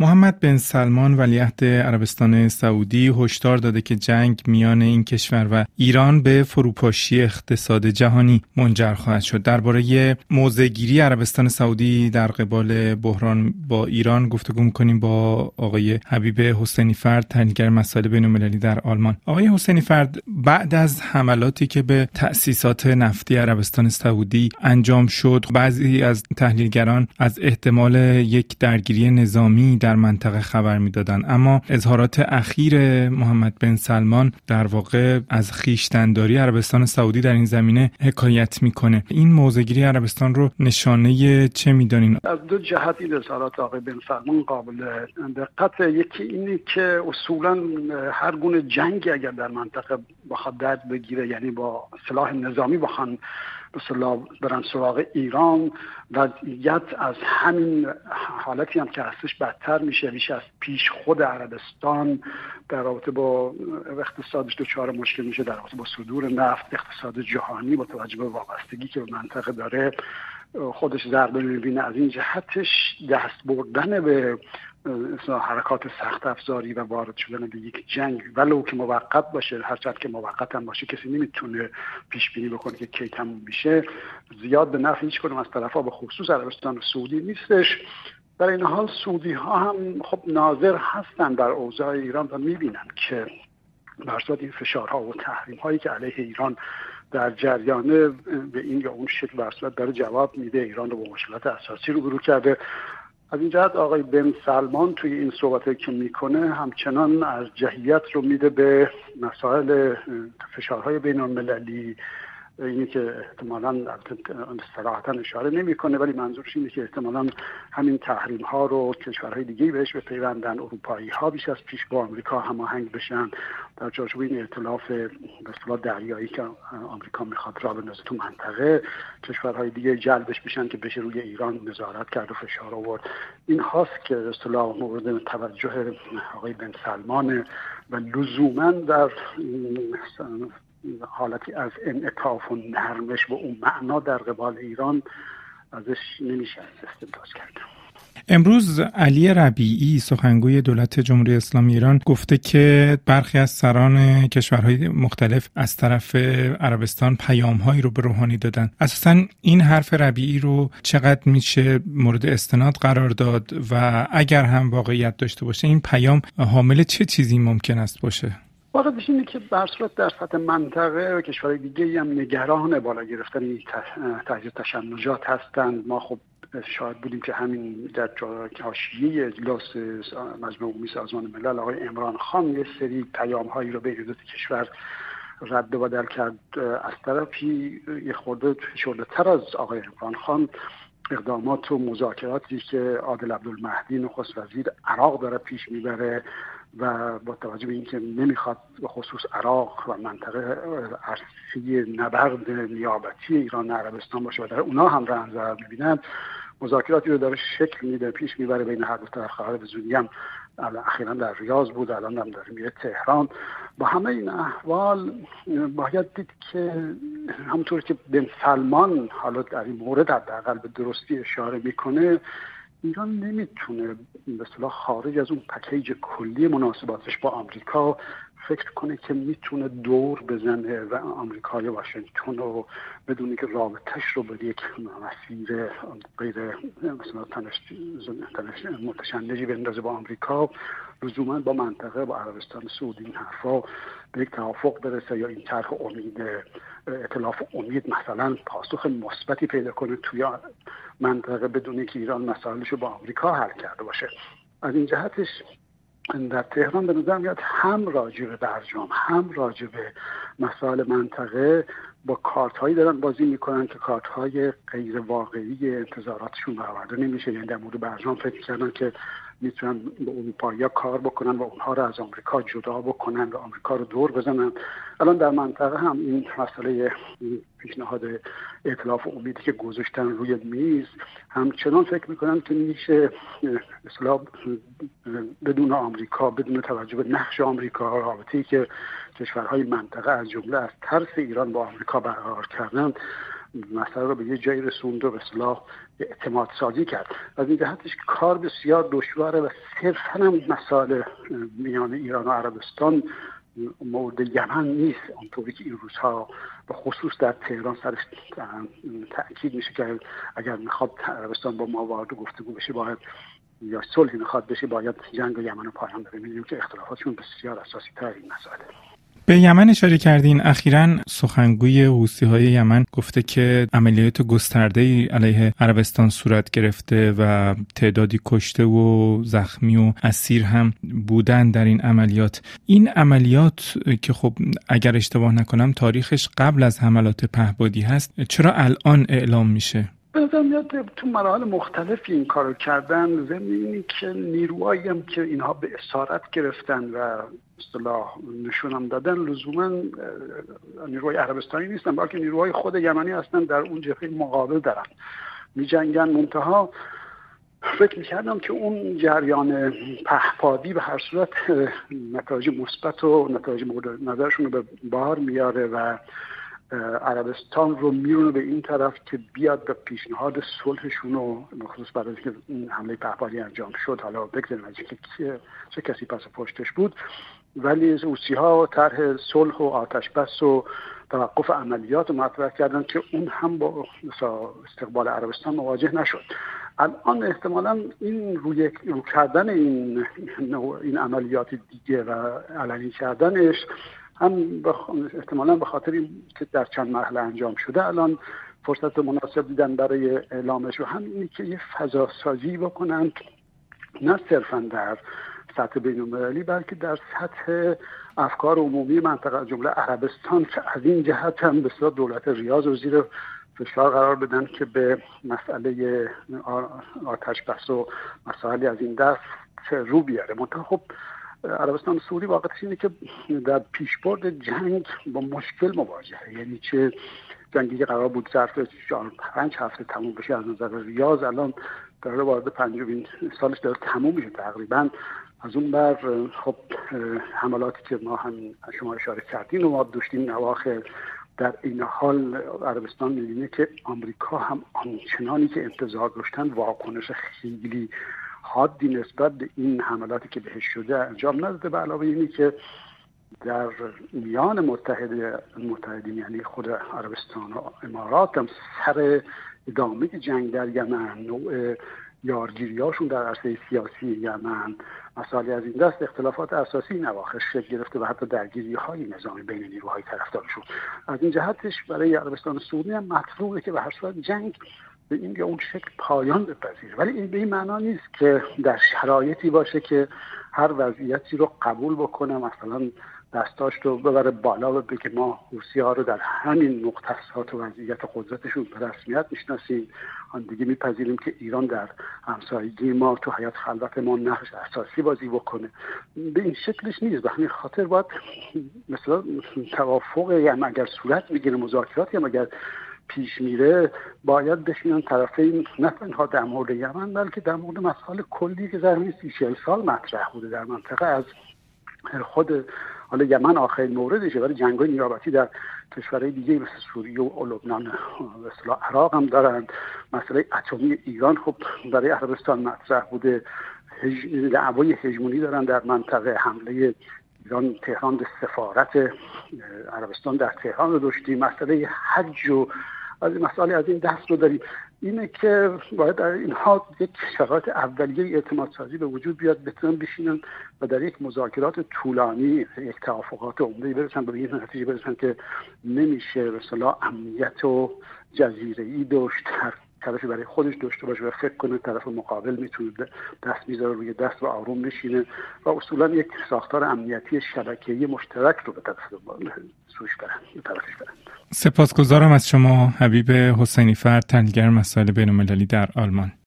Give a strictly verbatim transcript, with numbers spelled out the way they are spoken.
محمد بن سلمان ولیعهد عربستان سعودی هشدار داده که جنگ میان این کشور و ایران به فروپاشی اقتصاد جهانی منجر خواهد شد. درباره موضع‌گیری عربستان سعودی در قبال بحران با ایران گفتگو می‌کنیم با آقای حبیب حسینی فرد، تحلیلگر مسائل بین‌المللی در آلمان. آقای حسینی فرد، بعد از حملاتی که به تأسیسات نفتی عربستان سعودی انجام شد، بعضی از تحلیلگران از احتمال یک درگیری نظامی در منطقه خبر می‌دادند، اما اظهارات اخیر محمد بن سلمان در واقع از خویشتن‌داری عربستان سعودی در این زمینه حکایت می‌کنه. این موضع‌گیری عربستان رو نشانه چه می‌دانین؟ از دو جهت این اظهارات آقای بن سلمان قابل دقت. یکی اینه که اصولاً هر گونه جنگی اگر در منطقه بخواد درد بگیره، یعنی با سلاح نظامی بخوان به اصطلاح برن سراغ ایران، وضعیت از همین حالتی هم که هستش بدتر میشه. ریش از پیش خود عربستان در رابطه با اقتصادش دچار مشکل میشه، در رابطه با صدور نفت، اقتصاد جهانی با توجه به وابستگی که به منطقه داره خودش ضربه میبینه. از این جهتش دست بردن به حرکات سخت افزاری و وارد شدن به یک جنگ ولو که موقت باشه، هرچند که موقت هم باشه کسی نمیتونه پیش بینی بکنه که کی تموم میشه، زیاد به نفع هیچ کدوم از طرفا به خصوص عربستان سعودی نیستش. در این حال سعودی ها هم خب ناظر هستن در اوضاع ایران و میبینن که بر اساس این فشارها و تحریم هایی که علیه ایران در جریانه به این یا اون شکل بر صورت داره جواب میده، ایران رو با مشکلات اساسی روبرو کرده. از این جهت آقای بن سلمان توی این صحبتی که میکنه همچنان ارجحیت رو میده به مسائل فشارهای بین المللی. اینی که احتمالاً صراحتاً اشاره نمیکنه، ولی منظورش اینه که احتمالاً همین تحریم ها رو کشورهای دیگه بهش بپیوندن، اروپایی ها بیش از پیش با آمریکا هماهنگ بشن در چارچوب این ائتلاف به اصطلاح دریایی که آمریکا میخواد راه بندازه تو منطقه، کشورهای دیگه جلبش بشن که بشه روی ایران نظارت کرد و فشار آورد. این هاست که به اصطلاح مورد توجه آقای بن سلمان و لزوماً در حالتی از انعطاف و نرمش و اون معنا در قبال ایران ازش نمیشه استنتاج کرد. امروز علی ربیعی سخنگوی دولت جمهوری اسلامی ایران گفته که برخی از سران کشورهای مختلف از طرف عربستان پیام‌هایی رو به روحانی دادن. اساساً این حرف ربیعی رو چقدر میشه مورد استناد قرار داد و اگر هم واقعیت داشته باشه این پیام حامل چه چیزی ممکن است باشه؟ واقعیش اینه که بر صورت در سطح منطقه و کشورهای دیگه هم نگران بالا گرفتن تحریک تشنجات هستند. ما خب شاهد بودیم که همین در حاشیه اجلاس مجمع عمومی سازمان ملل آقای عمران خان یه سری پیام‌هایی رو بین دو کشور رد و بدل کرد. از طرفی یه خورده فشرده‌تر از آقای عمران خان اقدامات و مذاکراتی که عادل عبدالمهدی نخست وزیر عراق داره پیش میبره و با توجه به اینکه نمیخواد به خصوص عراق و منطقه عرصه نبرد نیابتی ایران و عربستان باشه و در اونا هم رنج ضرر میبینن، مذاکراتی رو داره شکل میده پیش میبره بین هر دو طرف. قرار به زودی هم اخیراً در ریاض بود، الان هم داره میره تهران. با همه این احوال باید دید که همونطور که بن سلمان حالا در این مورد حداقل به درستی اشاره میکنه، ایران نمیتونه به اصطلاح خارج از اون پکیج کلی مناسباتش با آمریکا فکر کنه که میتونه دور بزنه و آمریکای واشنگتن رو بدون که رابطش رو به یک مسیر غیر مثلا تنش متشنجی بندازه با آمریکا، لزوما با منطقه با عربستان سعودی این حرفا به یک توافق برسه یا این طرح امید ائتلاف امید مثلا پاسخ مثبتی پیدا کنه توی منطقه بدون که ایران مسائلش رو با آمریکا حل کرده باشه. از این جهتش در تهران به نظر میاد هم راجع به برجام هم راجع به مسائل منطقه با کارت هایی دارن بازی میکنن که کارت های غیر واقعی انتظاراتشون برآورده نمیشه. یعنی در مورد برجام فکر کردن که میتونن به اروپایی‌ها کار بکنن و اونها رو از آمریکا جدا بکنن و آمریکا رو دور بزنن. الان در منطقه هم این مسئله پیشنهاد ائتلاف امیدی که گذاشتن روی میز همچنان فکر میکنن که میشه اصلا بدون آمریکا، بدون توجه به نقش آمریکا، رابطه‌ای که کشورهای منطقه از جمله از ترس ایران با آمریکا برقرار کردن، مسئله رو به یه جایی رسوند و به اصطلاح اعتماد سازی کرد. از این جهتش کار بسیار دشواره و صرفاً هم مسائل میان ایران و عربستان مورد یمن نیست، اونطوری که این روزها به خصوص در تهران سرش تأکید میشه که اگر میخواد عربستان با ما وارد گفتگو بشه باید یا صلحی میخواد بشه باید جنگ یمن رو پایان بده. میدونیم که اختلافاتشون بسیار اساسی تر این مسائله. به یمن اشاره کردین. اخیراً سخنگوی حوثی‌های یمن گفته که عملیات گسترده‌ای علیه عربستان صورت گرفته و تعدادی کشته و زخمی و اسیر هم بودن در این عملیات. این عملیات که خب اگر اشتباه نکنم تاریخش قبل از حملات پهپادی هست، چرا الان اعلام میشه؟ بازم میاد تو مراحل مختلفی این کارو کردن. ضمن اینی که نیروهایی هم که اینها به اسارت گرفتن و اصطلاح نشونم دادن لزوما نیروهای عربستانی نیستن، بلکه نیروهای خود یمنی هستن، در اون جبهه مقابل دارن می جنگن. منتها فکر میکردم که اون جریان پهپادی به هر صورت نتایج مثبت و نتایج مورد نظرشون رو به بار میاره و عربستان رو میرونه به این طرف که بیاد به پیشنهاد صلحشون و مخصوص بعد از اینکه این حمله پهپادی انجام شد، حالا بگذاریم از اینکه چه کسی پس پشتش بود، ولی حوثی‌ها طرح صلح و آتش بس و توقف عملیات رو مطرح کردن که اون هم با استقبال عربستان مواجه نشد. الان احتمالاً این روی رو کردن این این عملیات دیگه و علنی کردنش هم بخ... احتمالاً به خاطر این که در چند مرحله انجام شده الان فرصت مناسب دیدن برای اعلامش و هم اینی که یه فضا سازی بکنن، نه صرفاً در سطح بین‌المللی بلکه در سطح افکار عمومی منطقه جمله عربستان، که از این جهت هم بسیار دولت ریاض و زیر فشار قرار بدن که به مسئله آتش بس و مسائلی از این دست رو بیاره. منتها خب عربستان سعودی واقعیتش اینه که در پیشبرد جنگ با مشکل مواجهه، یعنی چه جنگی که قرار بود ظرف پنج هفته تموم بشه از نظر ریاض الان قرار وارد پنجمین سالش داره تموم میشه تقریبا. از اون بر خب حملاتی که ما هم شما اشاره کردین و ما داشتیم نواخر، در این حال عربستان می‌بینه که آمریکا هم آنچنانی که انتظار داشتن واکنش خیلی حادی نسبت به این حملاتی که بهش شده انجام نداده. به علاوه اینی که در میان متحد متحدین یعنی خود عربستان و امارات هم سر ادامه جنگ در یمن، نوع یارگیریاشون در عرصه سیاسی یمن، مسائلی از این دست، اختلافات اساسی نواخر شکل گرفته و حتی درگیری‌های نظامی بین نیروهای طرفدارشون. از این جهتش برای عربستان سعودی هم مطلوبه که به هر صورت جنگ به این یا اون شکل پایان بپذیره، ولی این به این معنا نیست که در شرایطی باشه که هر وضعیتی رو قبول بکنه، مثلا دستاش رو ببره بالا و بگه ما حوثی‌ها رو در همین مختصات و وضعیت قدرتشون به رسمیت میشناسیم، آن دیگه میپذیریم که ایران در همسایگی ما تو حیات خلوت ما نقش اساسی بازی بکنه. به این شکلش نیست. به همین خاطر باید مثلا توافق هم اگر صورت میگیره، مذاکراتی هم اگر پیش میره، باید بشینن طرفین نه تنها در مورد یمن بلکه در مورد مسائل کلی که در همین سی چهل سال مطرح بوده در منطقه، از خود حالا یمن آخرین موردشه، ولی جنگ‌های نیابتی در کشورهای دیگه مثل سوریه و لبنان و اصطلاح عراق هم دارن. مسئله اتمی ایران خب برای عربستان مطرح بوده، هج... دعوای هژمونی دارن در منطقه، حمله ایران تهران به سفارت عربستان در تهران رو داشتیم، مسئله حج و از مسائل از این دست رو داریم. اینه که باید در اینها یک شرایط اولیه اعتماد سازی به وجود بیاد، بتونن بشینن و در یک مذاکرات طولانی یک توافقات عمده برسن، به این نتیجه برسن که نمیشه به اصطلاح امنیت و جزیره‌ای داشت، هر طرفی برای خودش داشته باشه و فکر کنه طرف مقابل میتونه دست میذاره روی دست و آروم بشینه و اصولا یک ساختار امنیتی شبکه‌ای مشترک رو به طرف سوش برن، به طرفش برن. سپاسگزارم از شما حبیب حسینی فرد، تحلیلگر مسائل بین‌المللی در آلمان.